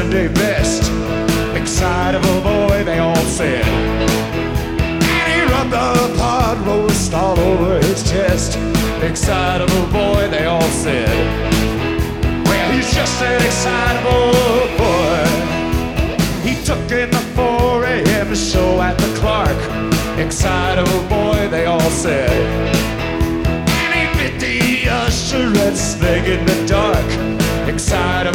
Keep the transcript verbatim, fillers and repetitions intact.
Sunday best. Excitable boy, they all said. And he rubbed the pot roast all over his chest. Excitable boy, they all said. Well, he's just an excitable boy. He took in the four a.m. show at the Clark. Excitable boy, they all said. And he bit the usherette snake in the dark. Excitable